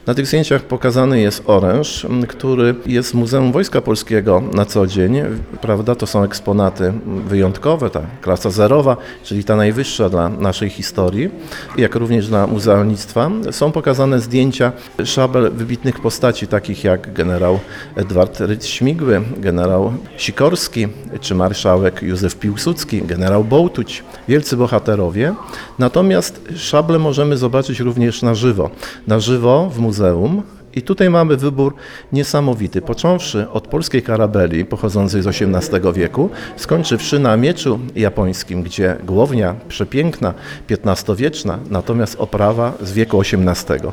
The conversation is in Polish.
Na tych zdjęciach pokazany jest oręż, który jest w Muzeum Wojska Polskiego na co dzień. Prawda? To są eksponaty wyjątkowe, ta klasa zerowa, czyli ta najwyższa dla naszej historii, jak również dla muzealnictwa. Są pokazane zdjęcia szabel wybitnych postaci, takich jak generał Edward Rydz-Śmigły, generał Sikorski czy marszałek Józef Piłsudski, generał Bołtuć, wielcy bohaterowie. Natomiast szable możemy zobaczyć również na żywo w muzeum. I tutaj mamy wybór niesamowity, począwszy od polskiej karabeli pochodzącej z XVIII wieku, skończywszy na mieczu japońskim, gdzie głownia przepiękna, XV-wieczna, natomiast oprawa z wieku XVIII.